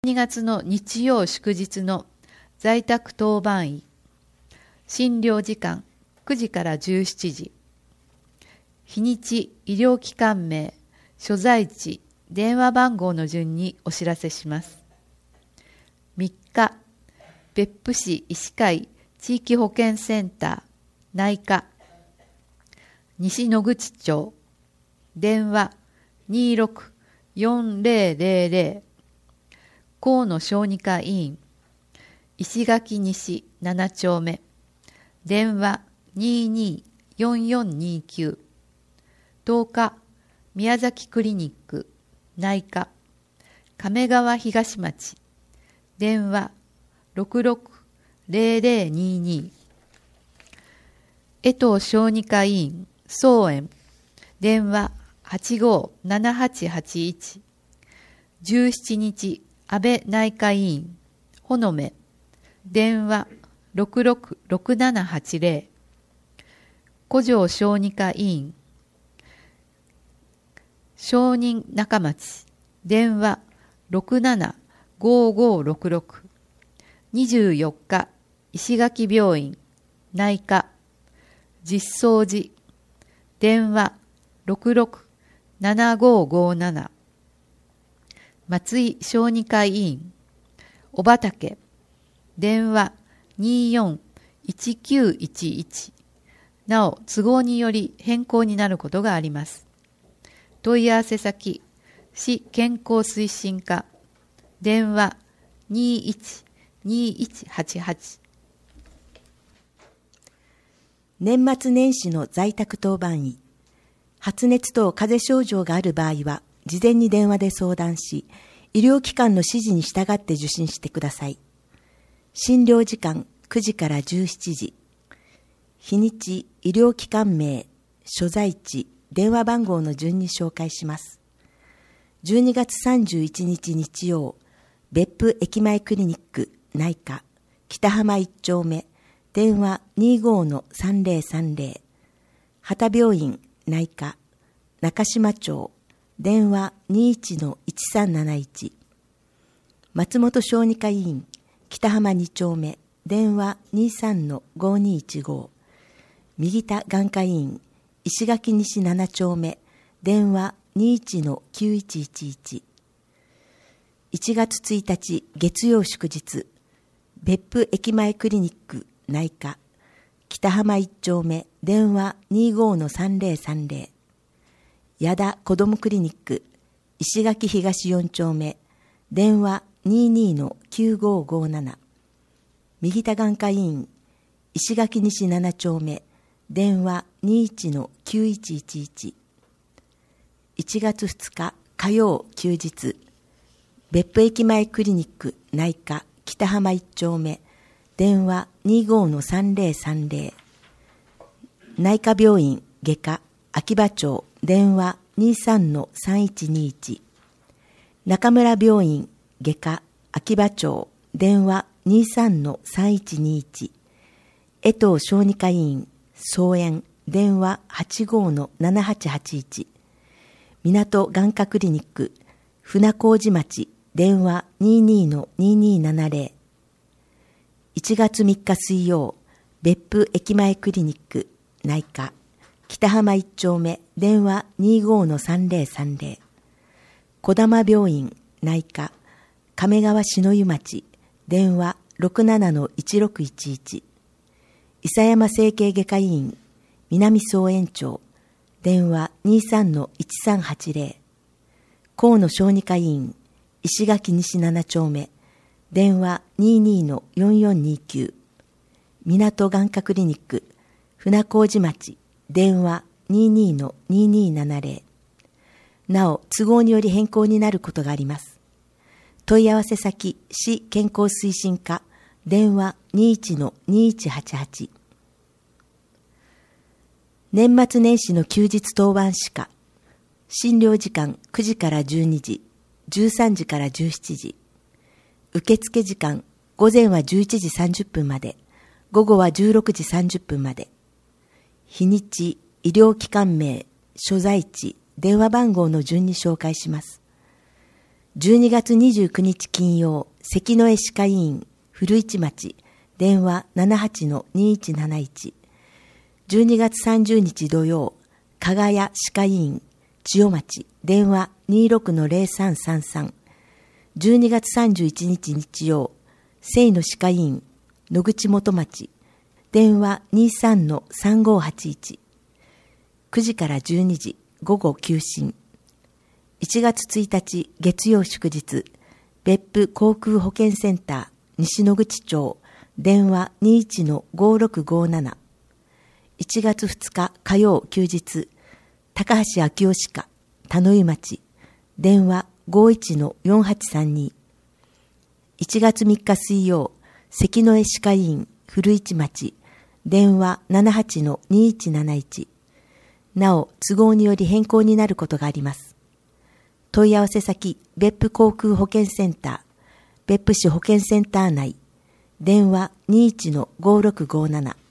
2月の日曜祝日の在宅当番医、診療時間9時から17時、日にち、医療機関名、所在地、電話番号の順にお知らせします。3日、別府市医師会地域保健センター内科、西野口町、電話26-4000、河野小児科医院、石垣西7丁目、電話22-4429、10日、宮崎クリニック、内科、亀川東町、電話66-0022、江藤小児科医院、総園、電話85-7881、17日、安倍内科医院、ほのめ、電話66-6780、古城小児科医院、承認中町、電話67-5566、24日、石垣病院、内科、実相寺、電話66-7557、松井小児科医院、小畑、電話24-1911、なお都合により変更になることがあります。問い合わせ先、市健康推進課、電話21-2188。 年末年始の在宅当番医、発熱等風邪症状がある場合は、事前に電話で相談し、医療機関の指示に従って受診してください。診療時間9時から17時。日にち、医療機関名、所在地、電話番号の順に紹介します。12月31日日曜、別府駅前クリニック内科、北浜1丁目、電話25-3030。畑病院内科、中島町、電話21-1371。松本小児科医院、北浜2丁目、電話23-5215。右田眼科医院、石垣西7丁目、電話21-9111。1月1日月曜祝日、別府駅前クリニック内科、北浜1丁目、電話25-3030。矢田子どもクリニック、石垣東4丁目、電話22-9557。右田眼科医院、石垣西7丁目、電話21-9111。1月2日火曜休日、別府駅前クリニック内科、北浜1丁目、電話25-3030。内科病院外科、秋葉町、電話23-3121。中村病院外科、秋葉町、電話23-3121。江藤小児科医院、総園、電話85-7881。港眼科クリニック、船小路町、電話22-2270。1月3日水曜、別府駅前クリニック内科、北浜1丁目、電話25-3030。小玉病院内科、亀川篠湯町、電話67-1611。伊佐山整形外科医院、南総園町、電話23-1380。河野小児科医院、石垣西7丁目、電話22-4429。港眼科クリニック、船小路町、電話22-2270。なお、都合により変更になることがあります。問い合わせ先、市健康推進課、電話21-2188。年末年始の休日当番歯科、診療時間9時から12時、13時から17時。受付時間、午前は11時30分まで、午後は16時30分まで。日にち、医療機関名、所在地、電話番号の順に紹介します。 12月29日金曜、関の江歯科医院、古市町、電話 78-2171。12月30日土曜、加賀屋歯科医院、千代町、電話 26-0333。12月31日日曜、清野歯科医院、野口元町、電話 23-3581。9時から12時、午後休診。1月1日月曜祝日、別府航空保健センター、西野口町、電話 21-5657。1月2日火曜休日、高橋昭夫歯科、田野井町、電話 51-4832。1月3日水曜、関の江歯科医院、古市町、電話 78-2171。なお、都合により変更になることがあります。問い合わせ先、別府航空保健センター、別府市保健センター内、電話 21-5657。